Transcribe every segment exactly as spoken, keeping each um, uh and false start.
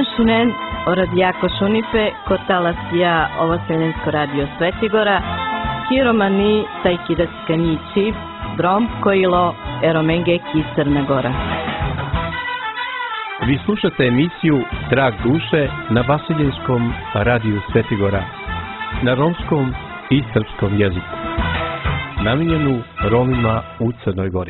Šinen, Oradijako Šunipe, Kotalasija, Ovaseljensko radio Svetigora, Hiromani, Tajkidatskani Čip, Drom, Kojilo, Eromenge, Crna Gora. Vi slušate emisiju Trag duše na Vasiljenskom radiju Svetigora, na romskom i srpskom jeziku, namijenjenu Romima u Crnoj Gori.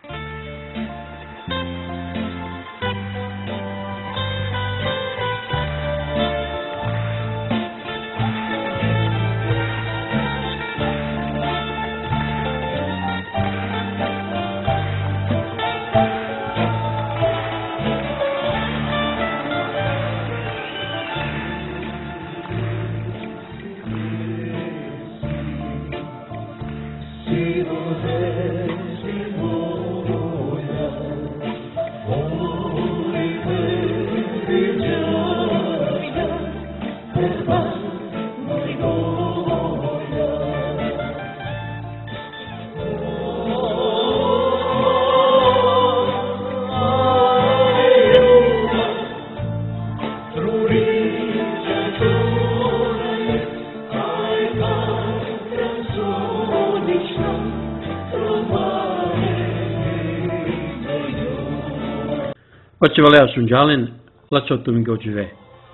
Faccio valere su un giallen, lasciato mi gojve.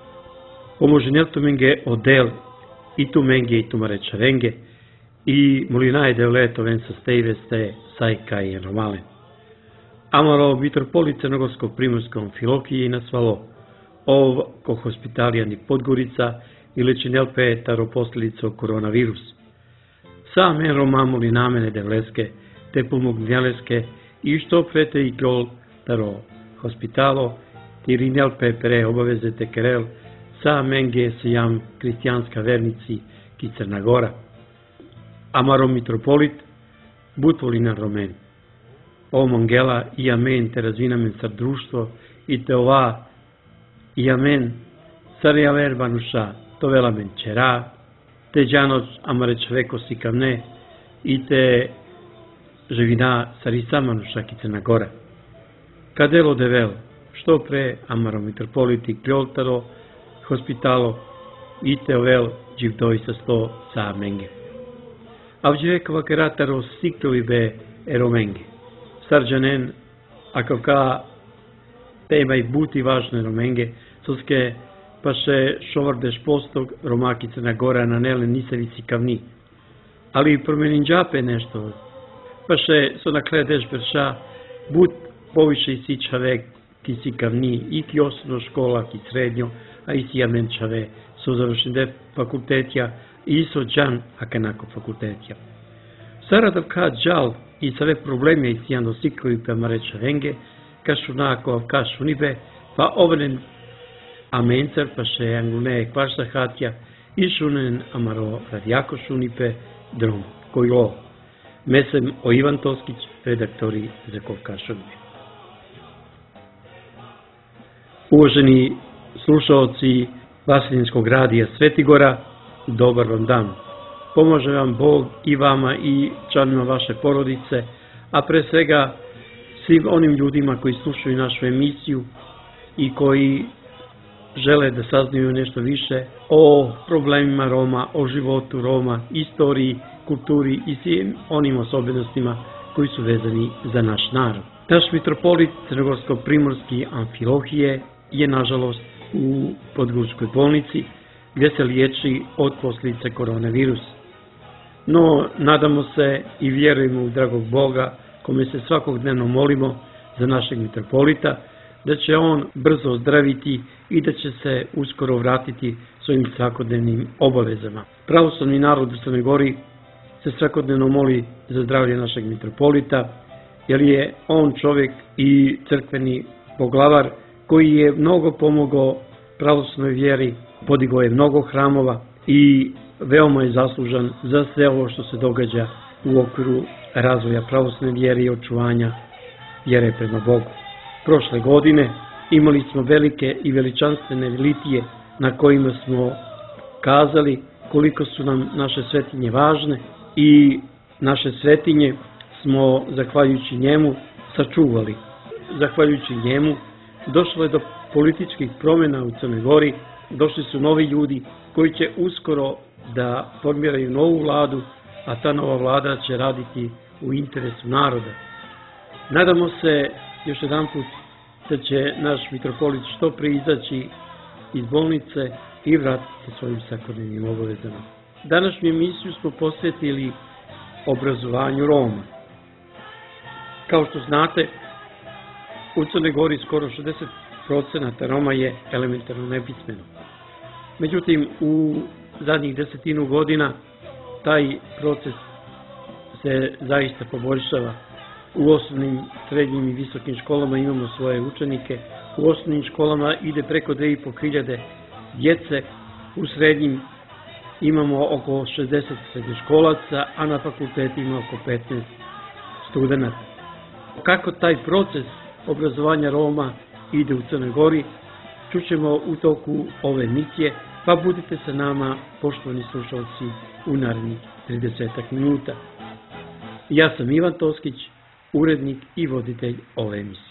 Omoženelto menge odel, i tu menge i tu mareća venge, i molinaj de leto vensa stejve ste sajka i normalen. Amaro mitropolit Crnogorskog primorskom Filokiji i nasvalo, ov ko hospitalijan i Podgorica i lečenelpe taro posljedico koronavirus. Sam en Roma molinamene de vleske, te pomognjaleske, i što prete i kjol taro hospitalo, ti rinelpe pre obavezete kerel, sa menge se jam kristijanska vernici ki Crna Gora. Amaro mitropolit, butvolina romen. O mongela i amen te razvinamen sar društvo i te ova i amen sarja verbanuša to velamen čera, te džanoć amare čoveko si kamne i te ževina sarisamanuša ki Crna Gora. Kadelo devel, što pre amaro mitropoliti kljoltaro, hospitalo, i teovel dživdoj sa sto sa menge. Avđevekova kerataro siktovi be eromenge. Sarđanen, ako ka tema i buti važne romenge, soske pa še šovardeš postog romaki Crna Gora na nele nisevici kavni. Ali promenin džape nešto, pa še so nakle deš berša, but poviše i si čave ki si kavni, i ki osnovno škola, ki srednjo, a i si amen čave, so završende fakultetja, i so džan akanako fakultetja. Saradav ka džal i save probleme i si jando sikrovi pe mareća venge, kašu nako kašu nibe, pa ovenen amencer pa še angune kvarsa hatja, i šunen amaro radijako šunipe drom, koji lo. Mesem o Ivan Toskić, redaktori za Kovkašonipe. Uvaženi slušalci Vasiljenskog radija Svetigora, dobar vam dan. Pomože vam Bog i vama i članima vaše porodice, a pre svega svim onim ljudima koji slušaju našu emisiju i koji žele da saznaju nešto više o problemima Roma, o životu Roma, istoriji, kulturi i svim onim osobenostima koji su vezani za naš narod. Naš mitropolit Crnogorsko-primorski Amfilohije je nažalost u Podgorskoj bolnici gdje se liječi od posljedice koronavirusa. No, nadamo se i vjerujemo u dragog Boga, kome se svakodnevno molimo za našeg mitropolita, da će on brzo ozdraviti i da će se uskoro vratiti svojim svakodnevnim obavezama. Pravoslavni narod u Crnoj Gori se svakodnevno moli za zdravlje našeg mitropolita, jer je on čovjek i crkveni poglavar koji je mnogo pomogao pravoslavnoj vjeri, podigao je mnogo hramova i veoma je zaslužan za sve ovo što se događa u okviru razvoja pravoslavne vjere i očuvanja vjere prema Bogu. Prošle godine imali smo velike i veličanstvene litije na kojima smo kazali koliko su nam naše svetinje važne i naše svetinje smo, zahvaljujući njemu, sačuvali. Zahvaljujući njemu došlo je do političkih promjena u Crnoj Gori došli su novi ljudi koji će uskoro da formiraju novu vladu, a ta nova vlada će raditi u interesu naroda. Nadamo se još jedan put da će naš mitropolit što prije izaći iz bolnice i vratiti se svojim svakodnevnim obavezama. Današnju emisiju smo posvetili obrazovanju Roma. Kao što znate, u Crnoj Gori skoro šezdeset procenata Roma je elementarno nepismeno. Međutim, u zadnjih desetinu godina taj proces se zaista poboljšava. U osnovnim, srednjim i visokim školama imamo svoje učenike. U osnovnim školama ide preko dve i po hiljade djece. U srednjim imamo oko šezdeset srednjoškolaca, a na fakultetima oko petnaest studenata. Kako taj proces obrazovanja Roma ide u Crnoj Gori, čućemo u toku ove emisije, pa budite sa nama, poštovani slušalci, u narednih tridesetak minuta. Ja sam Ivan Toskić, urednik i voditelj ove emisije.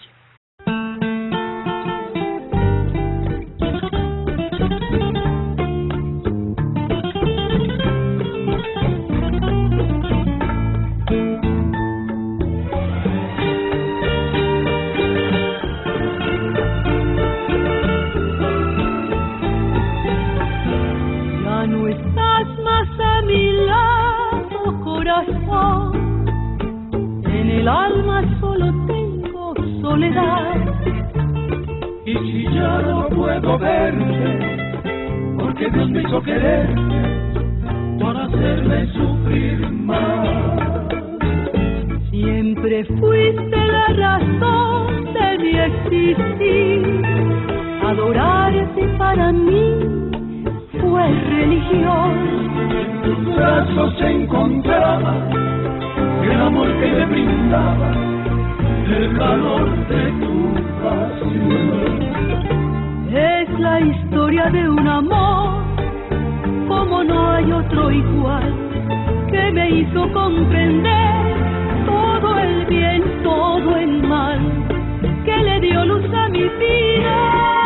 Y si ya no puedo verte, porque Dios me hizo quererte para hacerme sufrir más. Siempre fuiste la razón de mi existir. Adorarte para mí fue religión. En tus brazos se encontraba el amor que me brindaba, el calor de tu pasión. Es la historia de un amor como no hay otro igual, que me hizo comprender todo el bien, todo el mal, que le dio luz a mi vida,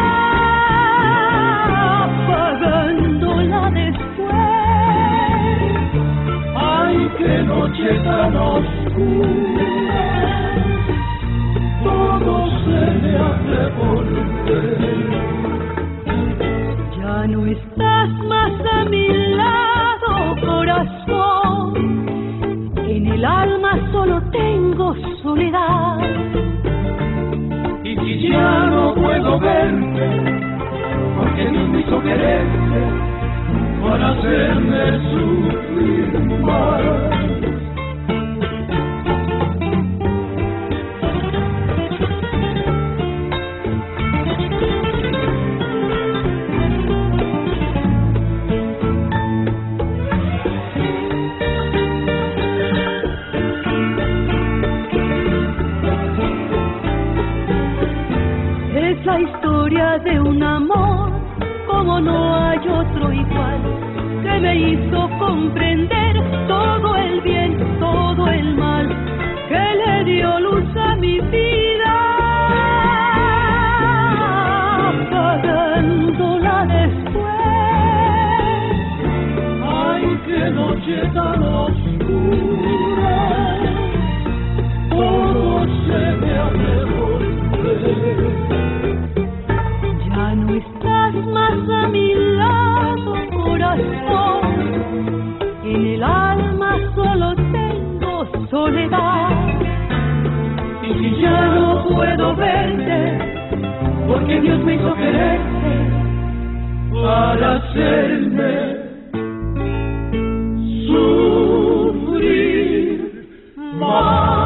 apagándola después. Ay, qué noche tan oscura, todo se me hace volver. Ya no estás más a mi lado, corazón. En el alma solo tengo soledad. Y si ya no puedo verte, porque Dios me hizo quererte para hacerme sufrir más. La historia de un amor como no hay otro igual, que me hizo comprender todo el bien, todo el mal, que le dio luz a mi vida, apagándola después. Ay, qué noche tan oscura, todo se me hace volver. Ya no estás más a mi lado, corazón. En el alma solo tengo soledad. Y si ya no puedo verte, porque Dios me hizo quererte para hacerme sufrir más.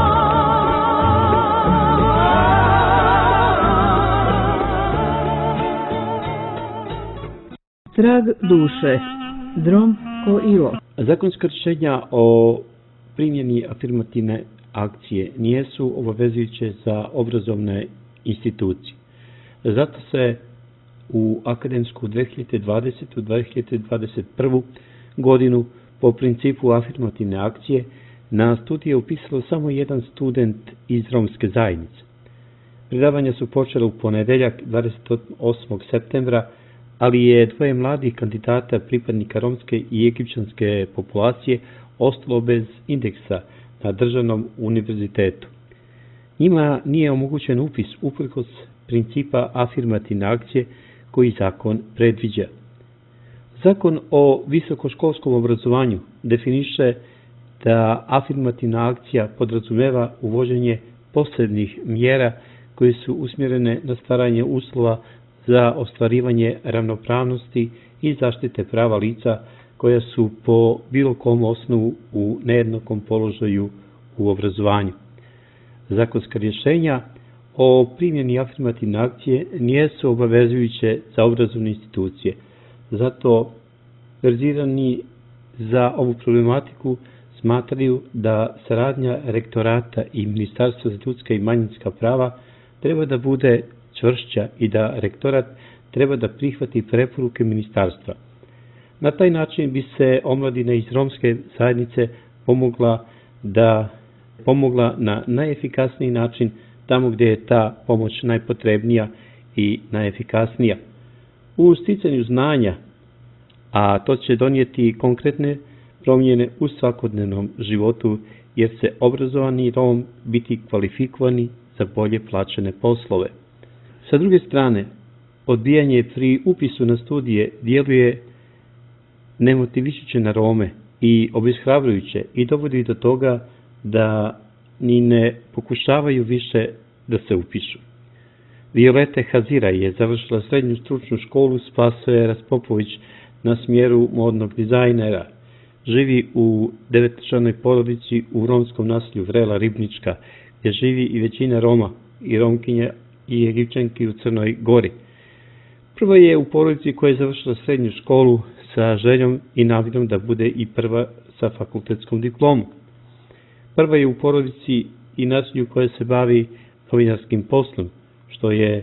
Trag duše, Drom Koilo. Zakonska rješenja o primjeni afirmativne akcije nisu obavezujuće za obrazovne institucije. Zato se u akademsku dve hiljade dvadesete. dve hiljade dvadeset prve. godinu po principu afirmativne akcije na studije upisalo samo jedan student iz romske zajednice. Predavanja su počela u ponedeljak dvadeset osmog septembra, ali je dvoje mladih kandidata pripadnika romske i egipćanske populacije ostalo bez indeksa na državnom univerzitetu. Njima nije omogućen upis uprkos principa afirmativne akcije koji zakon predviđa. Zakon o visokoškolskom obrazovanju definiše da afirmativna akcija podrazumeva uvođenje posebnih mjera koje su usmjerene na stvaranje uslova za ostvarivanje ravnopravnosti i zaštite prava lica koja su po bilo kom osnovu u nejednakom položaju u obrazovanju. Zakonska rješenja o primjeni afirmativne akcije nijesu obavezujuće za obrazovne institucije. Zato verzirani za ovu problematiku smatraju da saradnja rektorata i Ministarstva za ljudska i manjinska prava treba da bude čvršća i da rektorat treba da prihvati preporuke ministarstva. Na taj način bi se omladina iz romske zajednice pomogla da pomogla na najefikasniji način tamo gdje je ta pomoć najpotrebnija i najefikasnija. U sticanju znanja, a to će donijeti konkretne promjene u svakodnevnom životu, jer se obrazovani Rom biti kvalifikovani za bolje plaćene poslove. Sa druge strane, odbijanje pri upisu na studije djeluje nemotivišuće na Rome i obeshrabrujuće i dovodi do toga da ni ne pokušavaju više da se upišu. Violeta Hazira je završila srednju stručnu školu Spasoje Raspopović na smjeru modnog dizajnera. Živi u devetčlanoj porodici u romskom naselju Vrela Ribnička, gdje živi i većina Roma i Romkinja i Egipćanki u Crnoj Gori. Prva je u porodici koja je završila srednju školu sa željom i namjerom da bude i prva sa fakultetskom diplomom. Prva je u porodici i naselju koja se bavi novinarskim poslom, što je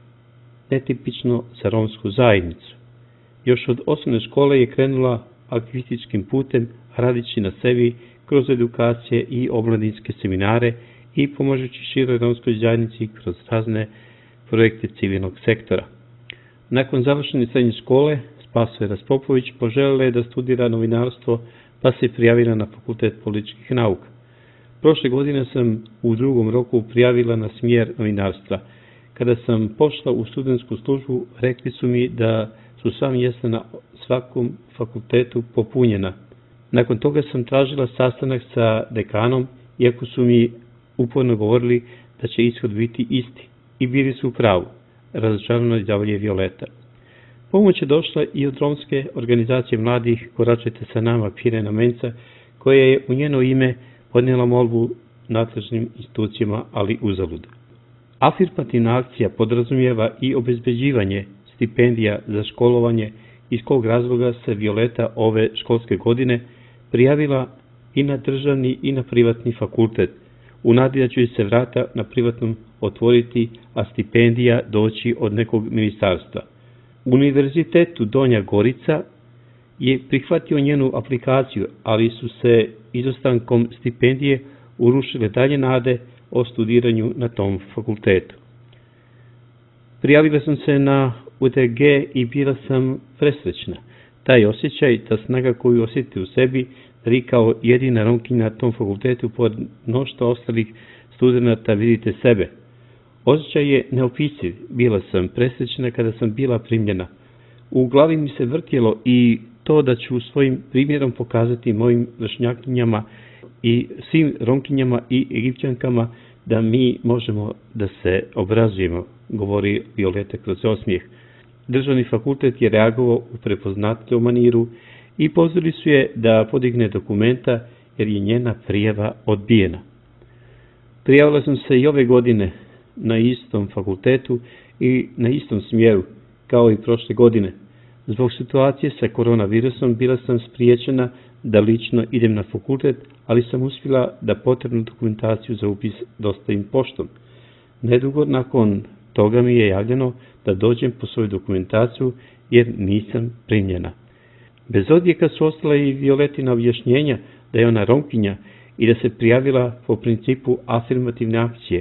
netipično za romsku zajednicu. Još od osnovne škole je krenula aktivističkim putem, radići na sebi kroz edukacije i omladinske seminare i pomažući široj romskoj zajednici kroz razne projekte civilnog sektora. Nakon završene srednje škole, Spasoje Raspopović poželjela je da studira novinarstvo, pa se prijavila na Fakultet političkih nauka. Prošle godine sam u drugom roku prijavila na smjer novinarstva. Kada sam pošla u studentsku službu, rekli su mi da su sva mjesta na svakom fakultetu popunjena. Nakon toga sam tražila sastanak sa dekanom, iako su mi uporno govorili da će ishod biti isti. I bili su u pravu. Razočarana izjavljuje Violeta. Pomoć je došla i od romske organizacije mladih Koračajte sa nama Pirena Menca, koja je u njeno ime podnijela molbu nadležnim institucijama, ali uzalud. Afirmativna akcija podrazumijeva i obezbeđivanje stipendija za školovanje, iz kog razloga se Violeta ove školske godine prijavila i na državni i na privatni fakultet. U nadi da će se vrata na privatnom otvoriti, a stipendija doći od nekog ministarstva. Univerzitetu Donja Gorica je prihvatio njenu aplikaciju, ali su se izostankom stipendije urušile dalje nade o studiranju na tom fakultetu. Prijavila sam se na U D G i bila sam presrećna. Taj osjećaj, ta snaga koju osjetite u sebi, da vi kao jedina Romkinja na tom fakultetu pod mnoštvo ostalih studenata vidite sebe. Osjećaj je neopisiv. Bila sam presrećna kada sam bila primljena. U glavi mi se vrtjelo i to da ću svojim primjerom pokazati mojim vršnjakinjama i svim Romkinjama i Egipćankama da mi možemo da se obrazujemo, govori Violeta kroz osmijeh. Državni fakultet je reagovao u prepoznatljivom maniru i pozvali su je da podigne dokumenta jer je njena prijava odbijena. Prijavila sam se i ove godine na istom fakultetu i na istom smjeru kao i prošle godine. Zbog situacije sa koronavirusom bila sam spriječena da lično idem na fakultet, ali sam uspjela da potrebnu dokumentaciju za upis dostavim poštom. Nedugo nakon toga mi je javljeno da dođem po svoju dokumentaciju jer nisam primljena. Bez odjeka su ostala i Violetina objašnjenja da je ona Romkinja i da se prijavila po principu afirmativne akcije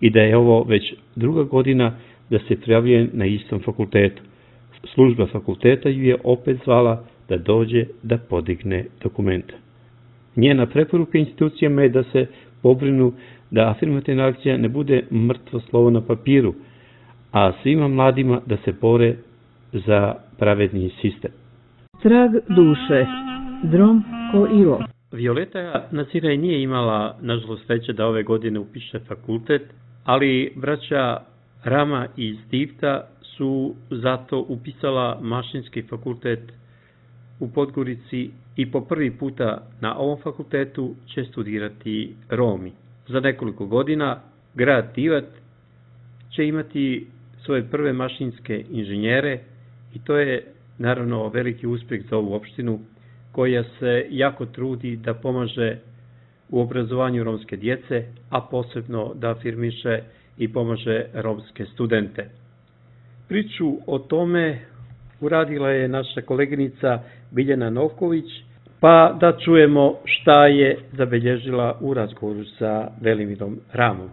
i da je ovo već druga godina da se prijavljuje na istom fakultetu. Služba fakulteta ju je opet zvala da dođe da podigne dokumente. Njena preporuka institucijama je da se pobrinu da afirmativna akcija ne bude mrtvo slovo na papiru, a svima mladima da se bore za pravedni sistem. Trag duše, Drom ko Ivo. Violeta Nasiraj nije imala, nažalost, sreće da ove godine upiše fakultet, ali braća Rama i Stivta su zato upisala mašinski fakultet u Podgorici i po prvi puta na ovom fakultetu će studirati Romi. Za nekoliko godina grad Tivat će imati svoje prve mašinske inženjere i to je naravno veliki uspjeh za ovu opštinu koja se jako trudi da pomaže u obrazovanju romske djece, a posebno da afirmiše i pomaže romske studente. Priču o tome uradila je naša koleginica Biljana Novković, pa da čujemo šta je zabilježila u razgovoru sa Velimirom Ramom.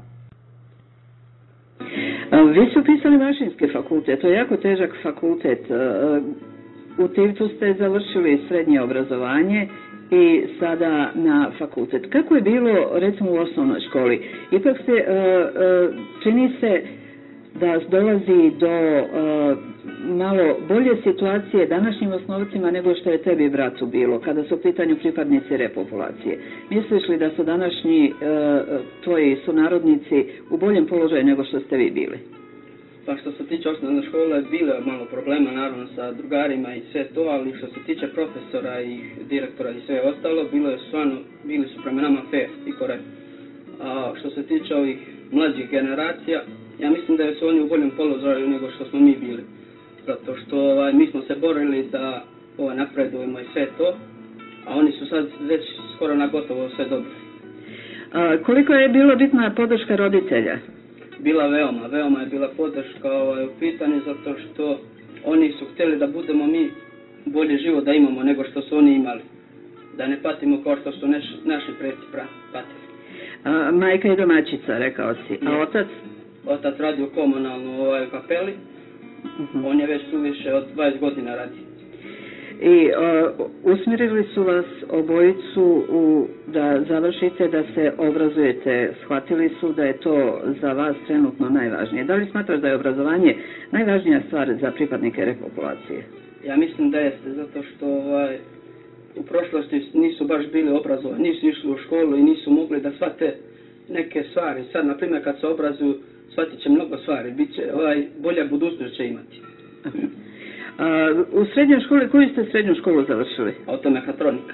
Vi ste upisali mašinski fakultet, to je jako težak fakultet. U Tivtu ste završili srednje obrazovanje i sada na fakultet. Kako je bilo, recimo, u osnovnoj školi? Ipak se, čini se da dolazi do malo bolje situacije današnjim osnovcima nego što je tebi, bratu, bilo, kada su u pitanju pripadnici repopulacije. Misliš li da su današnji tvoji sunarodnici u boljem položaju nego što ste vi bili? Pa što se tiče osnovne škole, bilo je malo problema naravno sa drugarima i sve to, ali što se tiče profesora i direktora i sve ostalo, bilo je stvarno, bili su prema nama fair i korektni. A što se tiče ovih mlađih generacija, ja mislim da su oni u boljem položaju nego što smo mi bili. Zato što ovaj, mi smo se borili da ovaj, napredujemo i sve to, a oni su sad već skoro na gotovo sve dobili. A, koliko je bilo bitna podrška roditelja? Bila veoma, veoma je bila podrška ovaj, u pitanju, zato što oni su htjeli da budemo mi bolji život da imamo nego što su oni imali. Da ne patimo kao što su neš, naši preci patili. A, majka je domaćica, rekao si. A je. Otac? Otac radi u komunalnu ovaj, kapeli. Uh-huh. On je već tu više od dvadeset godina radi. I uh, usmjerili su vas obojicu u, da završite, da se obrazujete. Shvatili su da je to za vas trenutno najvažnije. Da li smatraš da je obrazovanje najvažnija stvar za pripadnike repopulacije? Ja mislim da jeste, zato što ovaj, u prošlosti nisu baš bili obrazovani, nisu išli u školu i nisu mogli da shvate neke stvari. Sad, na primjer, kad se obrazuju, shvatit će mnogo stvari, bit će, ovaj, bolja budućnost će imati. A, u srednjoj školi, koju ste srednju školu završili? Automehatronika.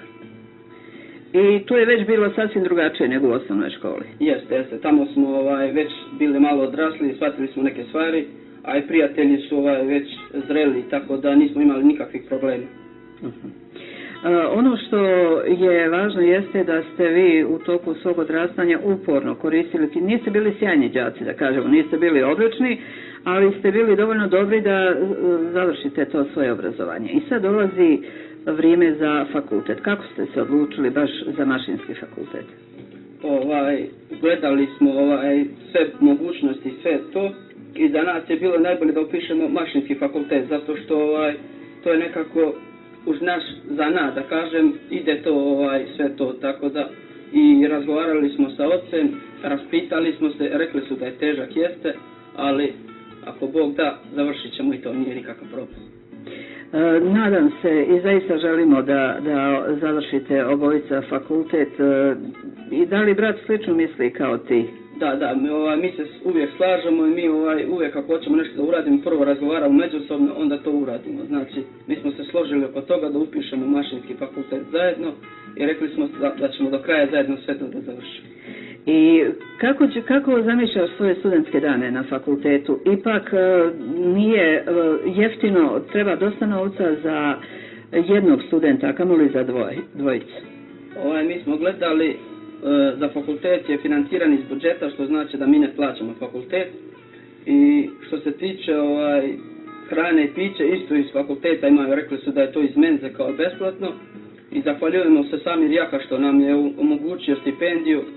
I tu je već bilo sasvim drugačije nego u osnovnoj školi? Jeste, jeste. Tamo smo ovaj, već bili malo odrasli, shvatili smo neke stvari, a i prijatelji su ovaj, već zreli, tako da nismo imali nikakvih problema. Uh-huh. A, ono što je važno jeste da ste vi u toku svog odrastanja uporno koristili, niste bili sjajni đaci, da kažemo, niste bili odlični, ali ste bili dovoljno dobri da završite to svoje obrazovanje. I sad dolazi vrijeme za fakultet. Kako ste se odlučili baš za mašinski fakultet? Ovaj, gledali smo ovaj, sve mogućnosti, sve to, i za nas je bilo najbolje da upišemo mašinski fakultet, zato što ovaj, to je nekako uz naš zanat, da kažem, ide to ovaj, sve to, tako da i razgovarali smo sa ocem, raspitali smo se, rekli su da je težak, jeste, ali ako Bog da, završit ćemo i to, nije nikakav problem. E, nadam se i zaista želimo da, da završite obojica fakultet. E, I da li brat slično misli kao ti? Da, da, mi, ovaj, mi se uvijek slažemo i mi ovaj, uvijek ako hoćemo nešto da uradimo, prvo razgovaramo međusobno, onda to uradimo. Znači, mi smo se složili oko toga da upišemo mašinski fakultet zajedno i rekli smo da, da ćemo do kraja zajedno sve to da završimo. I kako, će, kako zamišljaš svoje studentske dane na fakultetu? Ipak nije jeftino, treba dosta novca za jednog studenta, a kamoli za dvoj, dvojicu. Ovaj, mi smo gledali, za fakultet je financiran iz budžeta, što znači da mi ne plaćamo fakultet. I što se tiče ovaj, hrane i piće, isto iz fakulteta imaju, rekli su da je to iz menze kao besplatno. I zahvaljujemo se sami Rijaka što nam je omogućio stipendiju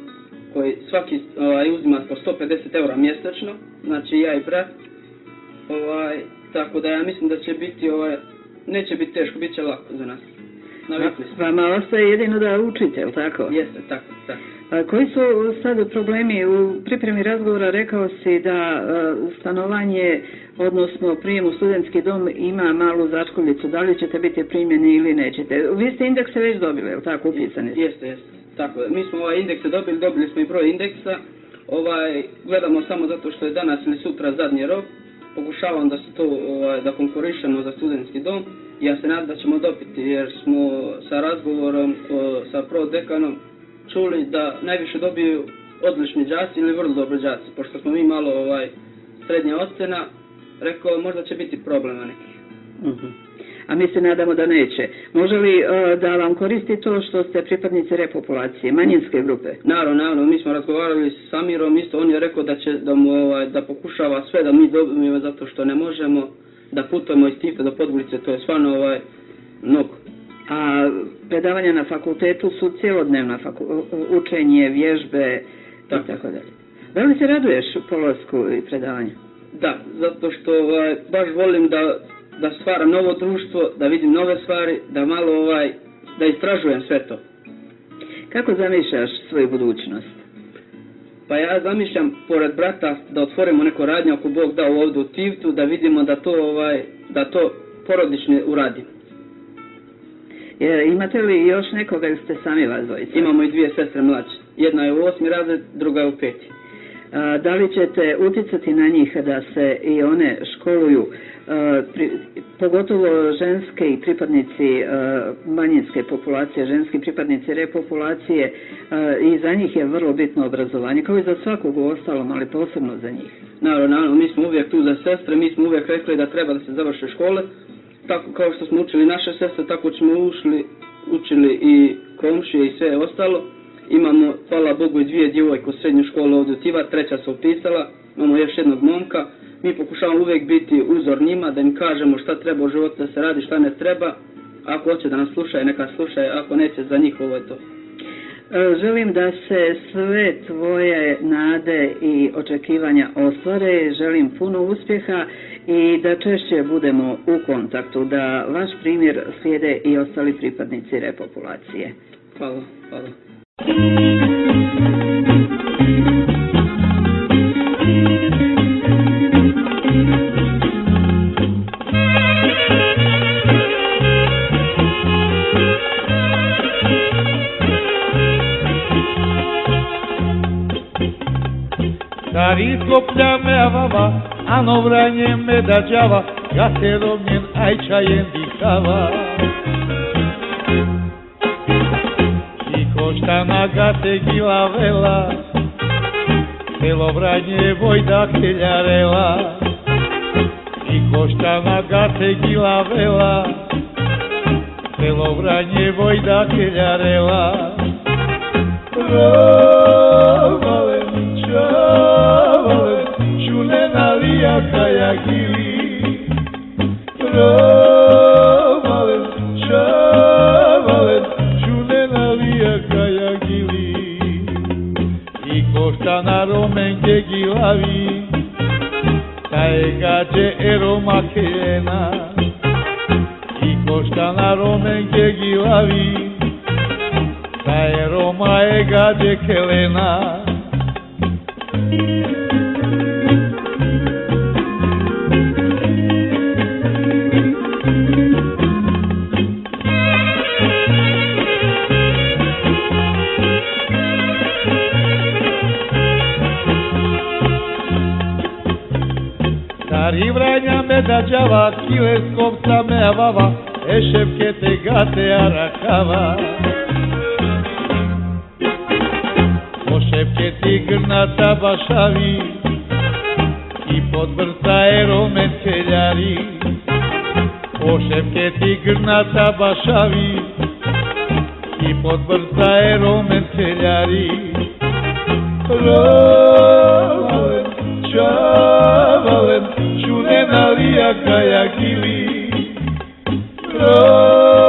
koji svaki ovaj, uzima po sto pedeset eura mjesečno, znači ja i brat, ovaj, tako da ja mislim da će biti, ovaj, neće biti teško, bit će lako za nas. Navikli smo. Vama ostaje jedino da učite, ili tako? Jeste, tako, tako. A koji su sad problemi? U pripremi razgovora rekao si da uh, stanovanje, odnosno prijem u studentski dom ima malu začkoljicu. Da li ćete biti primjeni ili nećete? Vi ste indekse već dobili, ili tako, upisani? Jeste, jeste. Tako, mi smo ovaj indekse dobili, dobili smo i broj indeksa. Ovaj, gledamo samo zato što je danas ili sutra zadnji rok. Pokušavam da se to, ovaj, da konkurišemo za studentski dom. Ja se nadam da ćemo dobiti, jer smo sa razgovorom o, sa prodekanom čuli da najviše dobiju odlični đaci ili vrlo dobri đaci. Pošto smo mi malo ovaj, srednja ocena, rekao možda će biti problema nekih. Uh-huh. A mi se nadamo da neće. Može li uh, da vam koristi to što ste pripadnici repopulacije, manjinske grupe? Naravno, naravno, mi smo razgovarali s Samirom, isto on je rekao da će da mu ovaj, da pokušava sve da mi dobijemo zato što ne možemo, da putujemo iz Tivta do Podgorice, to je stvarno ovaj, mnogo. A predavanja na fakultetu su cijelodnevna faku, učenje, vježbe tako. I tako dalje. Da li se raduješ polasku i predavanja? Da, zato što ovaj, baš volim da, da stvaram novo društvo, da vidim nove stvari, da malo ovaj, da istražujem sve to. Kako zamišljaš svoju budućnost? Pa ja zamišljam, pored brata, da otvorimo neko radnje, ako Bog da ovdje u Tivtu, da vidimo da to, ovaj, da to porodično uradimo. E, imate li još nekoga ili ste sami vas dvojica? Imamo i dvije sestre mlađe. Jedna je u osmi razred, druga je u peti. A, da li ćete utjecati na njih da se i one školuju, a, pri, pogotovo ženske i pripadnici a, manjinske populacije, ženski pripadnici repopulacije, a, i za njih je vrlo bitno obrazovanje, kao i za svakog u ostalom, ali posebno za njih? Naravno, naravno, mi smo uvijek tu za sestre, mi smo uvijek rekli da treba da se završe škole. Tako kao što smo učili naše sestre, tako smo ušli, učili i komšije i sve ostalo. Imamo, hvala Bogu, i dvije djevojke u srednju školu ovdje u Tivar, treća se upisala, imamo još jednog momka. Mi pokušavamo uvijek biti uzor njima, da im kažemo šta treba u životu da se radi, šta ne treba. Ako hoće da nas slušaju, neka slušaju, ako neće, za njih ovo je to. Želim da se sve tvoje nade i očekivanja ostvare, želim puno uspjeha i da češće budemo u kontaktu, da vaš primjer slijede i ostali pripadnici repopulacije. Hvala, hvala. Стари скопля ме вава, ано врање ме да джава, гасером нjen ајчајен дишава. И кошта на гате гила вела, село врање војда келјарела. И кошта на гате гила вела, село врање војда келјарела. Čavale, čulena lija kaja gili. Čavale, čavale, čulena lija kaja gili. I košta na romenke gilavi, ta je gađe eroma keljena. I košta na romenke gilavi, ta je roma je gađe kelena. Stari vranja me da džava, kile skopca me avava, ešepke te gate arakava. Šepke ti grnata bašavi i pod brca eromen keljari. O šepke ti grnata bašavi i pod brca eromen keljari. Ravalen, čavalen, čunena lija kaja gili.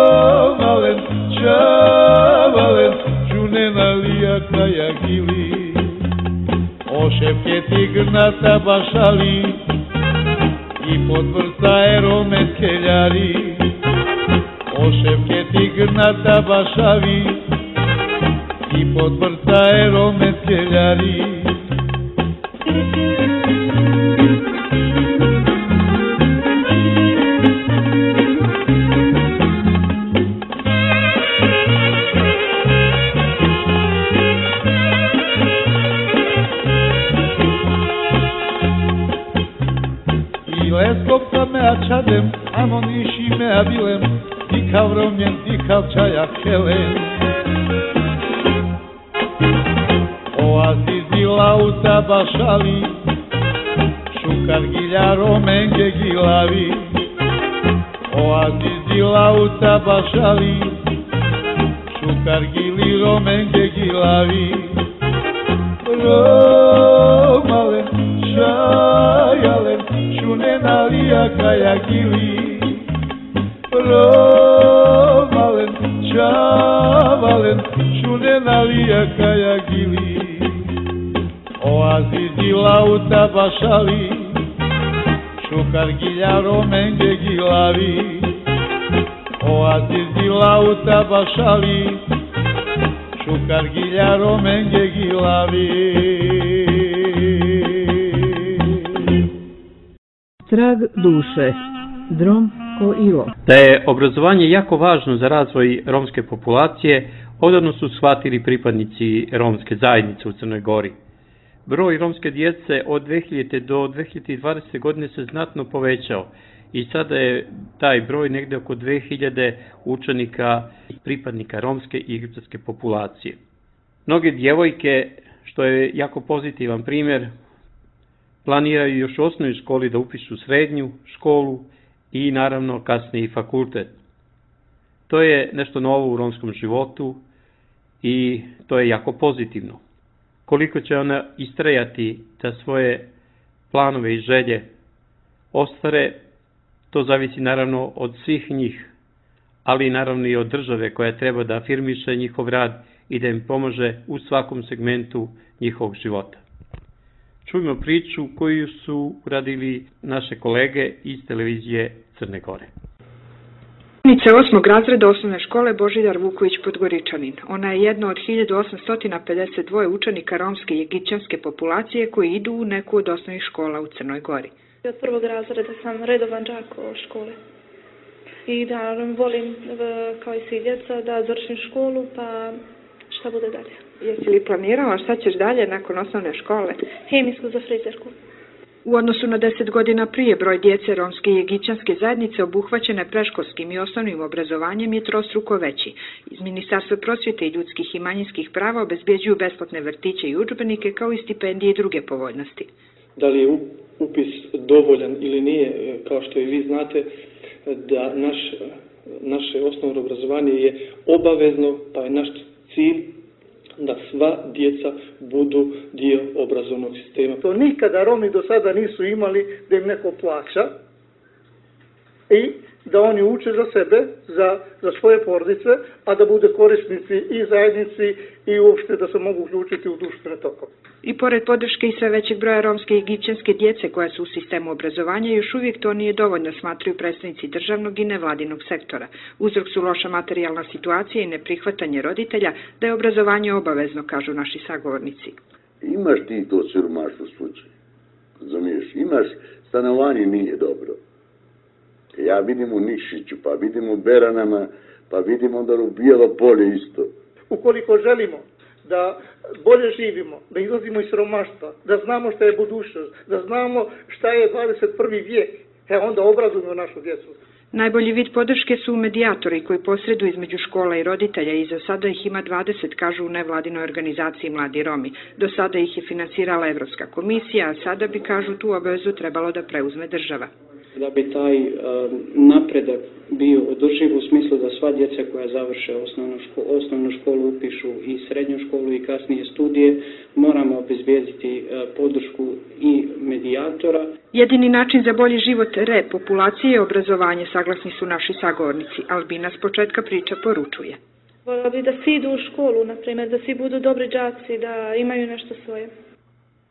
Ravalen, čavalen, čunena lija kaja gili. Oševke ti grnata bašali i podvrsta erome skeljari. Oševke ti grnata bašali i podvrsta erome skeljari. Leskopca mea čadem, amoniši mea bilem, dikav romjen, dikav čaja helen. Oazizi lauta bašali, šukar gilja romenge gilavi. Oazizi lauta bašali, šukar gili romenge gilavi. Romalen, šajalen, šunena lija kaja gili. Romalen, čavalen, šunena lija kaja gili. Oazizi lauta bašali, šukar gilja romenge gilavi. Oazizi lauta bašali, šukar gilja romenge gilavi. Trag duše, Drom ko Ivo. Da je obrazovanje jako važno za razvoj romske populacije, odavno su shvatili pripadnici romske zajednice u Crnoj Gori. Broj romske djece od dve hiljade do dve hiljade dvadesete. godine se znatno povećao i sada je taj broj negde oko dve hiljade učenika pripadnika romske i egipatske populacije. Mnoge djevojke, što je jako pozitivan primjer, planiraju još u osnovnoj školi da upišu srednju školu i naravno kasnije i fakultet. To je nešto novo u romskom životu i to je jako pozitivno. Koliko će ona istrajati da svoje planove i želje ostvare, to zavisi naravno od svih njih, ali naravno i od države koja treba da afirmiše njihov rad i da im pomože u svakom segmentu njihovog života. Čujemo priču koju su uradili naše kolege iz televizije Crne Gore. Učenica osmog razreda osnovne škole Božidar Vuković Podgoričanin. Ona je jedna od hiljadu osamsto pedeset dva učenika romske i egipćanske populacije koji idu u neku od osnovnih škola u Crnoj Gori. Od prvog razreda sam redovan đak u školi. I da volim kao i svi djeca da završim školu, pa šta bude dalje. Jesi li planirala šta ćeš dalje nakon osnovne škole? Hemijsku za frizerku. U odnosu na deset godina prije, broj djece romske i egipćanske zajednice obuhvaćene predškolskim i osnovnim obrazovanjem je trostruko veći. Iz Ministarstva prosvjete i ljudskih i manjinskih prava obezbjeđuju besplatne vrtiće i udžbenike kao i stipendije i druge povoljnosti. Da li je upis dovoljan ili nije, kao što i vi znate, da naš, naše osnovno obrazovanje je obavezno, pa je naš cilj da sva djeca budu dio obrazovnog sistema. To nikada Romi do sada nisu imali da im neko plaća i da oni uče za sebe, za, za svoje porodice, a da bude korisnici i zajednici i uopšte da se mogu uključiti u društvene tokove. I pored podrške i sve većeg broja romske i egipćanske djece koja su u sistemu obrazovanja, još uvijek to nije dovoljno, smatraju predstavnici državnog i nevladinog sektora. Uzrok su loša materijalna situacija i neprihvatanje roditelja da je obrazovanje obavezno, kažu naši sagovornici. Imaš ti to siromaštvo slučaj, razumiješ, imaš stanovanje nije dobro. Ja vidim u Nišiću, pa vidim u Beranama, pa vidim onda u Bijelo polje isto. Ukoliko želimo da bolje živimo, da izlazimo iz siromaštva, da znamo šta je budućnost, da znamo šta je dvadeset prvi vijek, e onda obrazujemo našu djecu. Najbolji vid podrške su medijatori koji posreduju između škola i roditelja i za sada ih ima dvadeset, kažu u nevladinoj organizaciji Mladi Romi. Do sada ih je finansirala Evropska komisija, a sada bi, kažu, tu obavezu trebalo da preuzme država. Da bi taj uh, napredak bio održiv u smislu da sva djeca koja završe osnovnu školu, osnovnu školu upišu i srednju školu i kasnije studije, moramo obezbijediti uh, podršku i medijatora. Jedini način za bolji život repopulacije je obrazovanje, saglasni su naši sagovornici. Albina s početka priča poručuje. Voljela bi da svi idu u školu, na primjer, da svi budu dobri đaci, da imaju nešto svoje.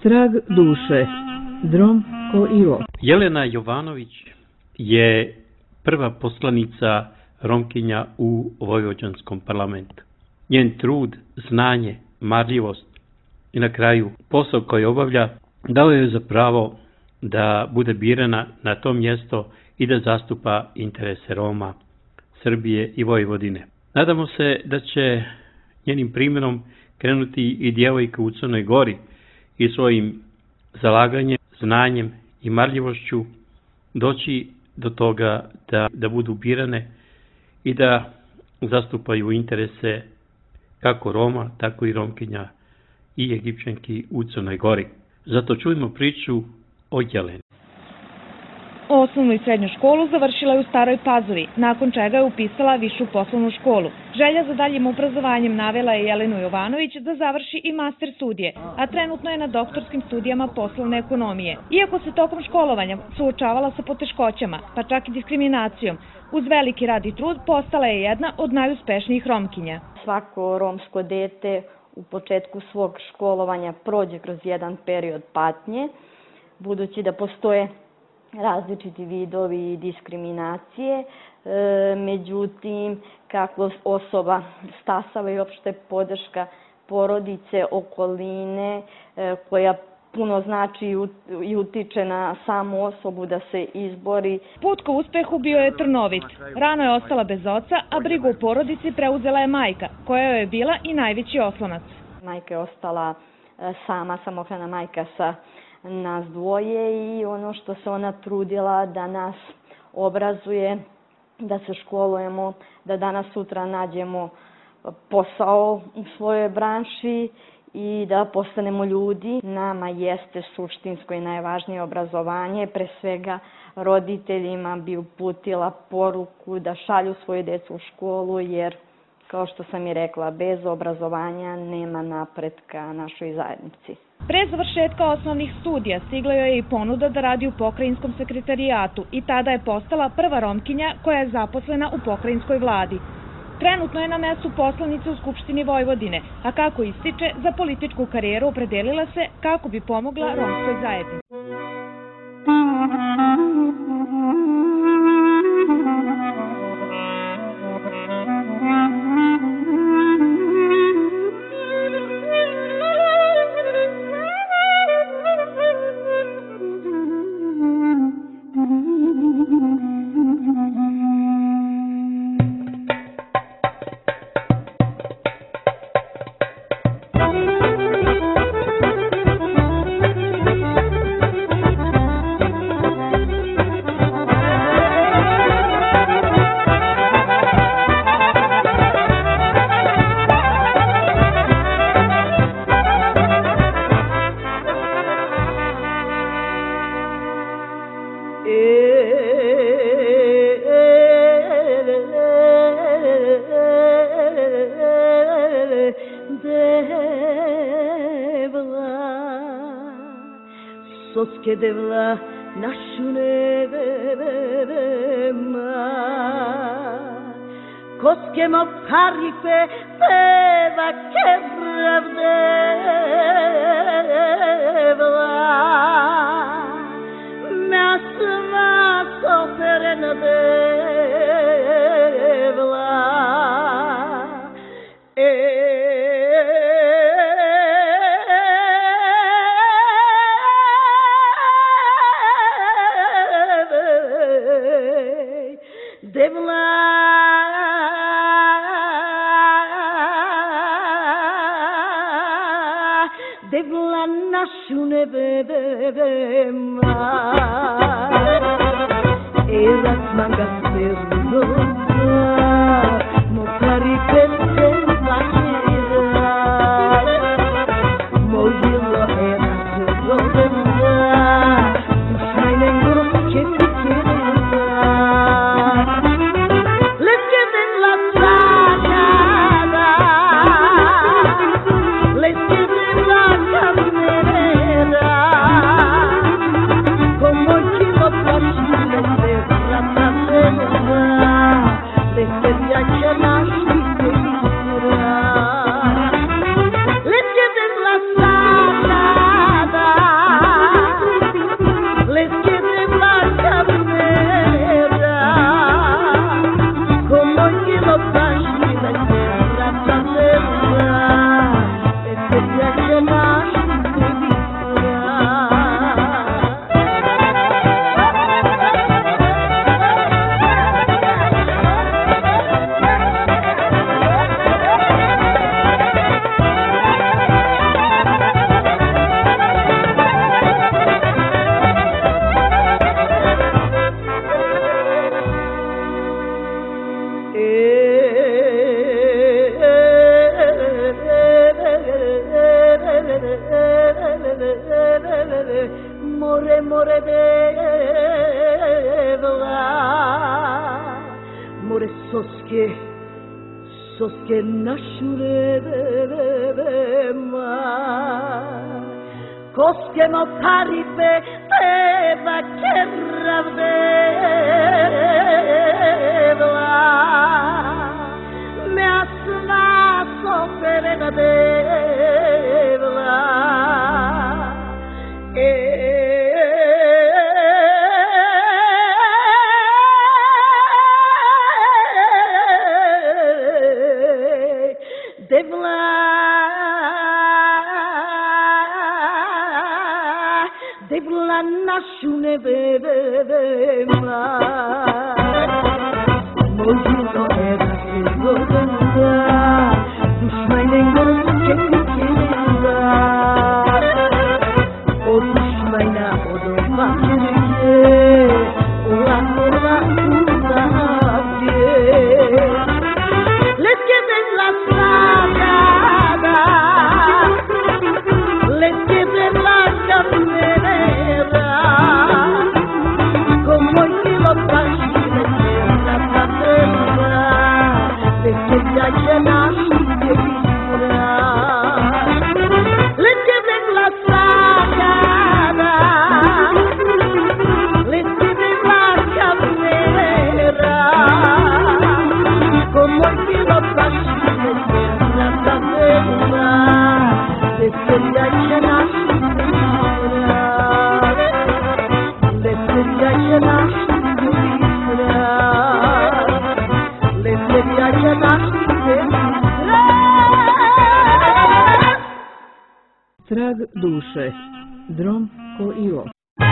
Trag duše, Drom ko Ivo. Jelena Jovanović je prva poslanica Romkinja u Vojvođanskom parlamentu. Njen trud, znanje, marljivost i na kraju posao koji obavlja dao je za pravo da bude birana na to mjesto i da zastupa interese Roma, Srbije i Vojvodine. Nadamo se da će njenim primjerom krenuti i djevojke u Crnoj Gori i svojim zalaganjem, znanjem i marljivošću doći do toga da, da budu birane i da zastupaju interese kako Roma, tako i Romkinja i Egipćanki u Crnoj Gori. Zato čujemo priču o Jeleni. Osnovnu i srednju školu završila je u Staroj Pazovi, nakon čega je upisala višu poslovnu školu. Želja za daljim obrazovanjem navela je Jelenu Jovanović da završi i master studije, a trenutno je na doktorskim studijama poslovne ekonomije. Iako se tokom školovanja suočavala sa poteškoćama, pa čak i diskriminacijom, uz veliki rad i trud postala je jedna od najuspešnijih Romkinja. Svako romsko dete u početku svog školovanja prođe kroz jedan period patnje, budući da postoje različiti vidovi diskriminacije, e, međutim, kako osoba stasava i opšte podrška porodice, okoline, e, koja puno znači i utiče na samu osobu da se izbori. Put ka uspehu bio je trnovit. Rano je ostala bez oca, a brigu o porodici preuzela je majka, koja joj je bila i najveći oslonac. Majka je ostala sama, samohrana majka sa nas dvoje i ono što se ona trudila da nas obrazuje, da se školujemo, da danas sutra nađemo posao u svojoj branši i da postanemo ljudi. Nama jeste suštinsko i najvažnije obrazovanje, pre svega roditeljima bi uputila poruku da šalju svoje decu u školu, jer kao što sam i rekla, bez obrazovanja nema napretka našoj zajednici. Pre završetka osnovnih studija stigla joj je i ponuda da radi u pokrajinskom sekretarijatu i tada je postala prva Romkinja koja je zaposlena u pokrajinskoj vladi. Trenutno je na mestu poslanice u Skupštini Vojvodine, a kako ističe, za političku karijeru opredelila se kako bi pomogla romskoj zajednici. Soske devla našu nevema Koske mo paripe peva kebrav devla Mesma soperen devla Devla Devla našu nevema Erat manga sperno Mo paripe se vachira Mojilo erat rodena Dušajnen groske fikira Let's get Soske, soske našurema Koske no paripe teba kerravdeva Me asna soperega devla E devla devla našune bebema Mojudo era sezodenda Düşmaynen görüp çektikinde O düşmayna o da fakirke Ulan ulan ulan abdi Let's give it la strada Let's give it la caminera Como il filo facile la patria Perché già c'è nasce di vita Let's give it la strada Let's give it la caminera Como il filo facile la patria Perché già c'è nasce di vita Perché già c'è nasce di vita Perché già c'è nasce di vita Trag duše, Drom ko Ivo.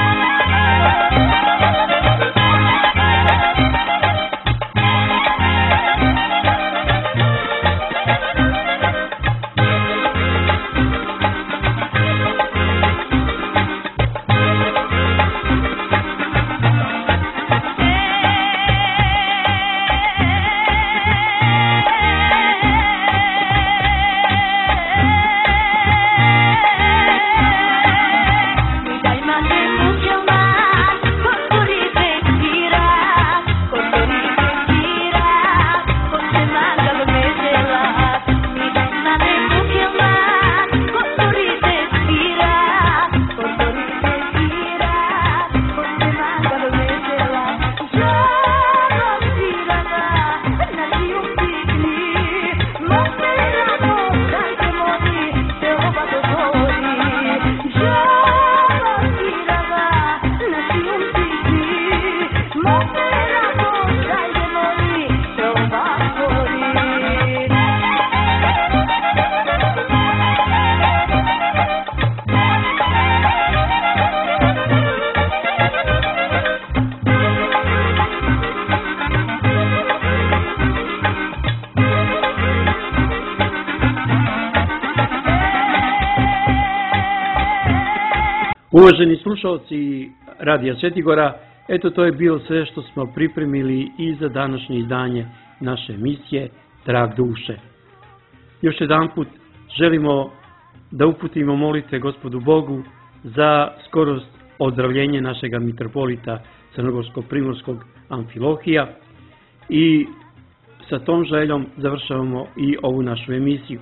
Uvaženi slušalci Radija Svetigora, eto to je bilo sve što smo pripremili i za današnje izdanje naše emisije Trag duše. Još jedan put želimo da uputimo molite Gospodu Bogu za skorost ozdravljenje našega mitropolita Crnogorsko-Primorskog Amfilohija i sa tom željom završavamo i ovu našu emisiju.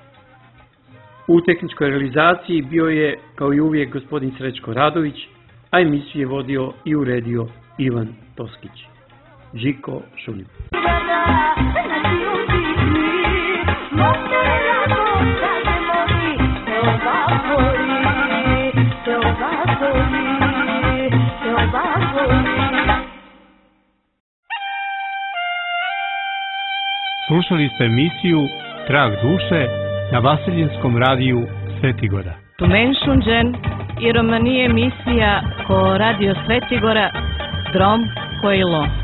U tehničkoj realizaciji bio je, kao i uvijek, gospodin Srećko Radović, a emisiju je vodio i uredio Ivan Toskić. Žiko Šunip. Slušali ste emisiju Trag duše na Vasiljinskom radiju Svetigora. Tumenšunđen i romanije emisija ko Radio Svetigora Drom Kojilo.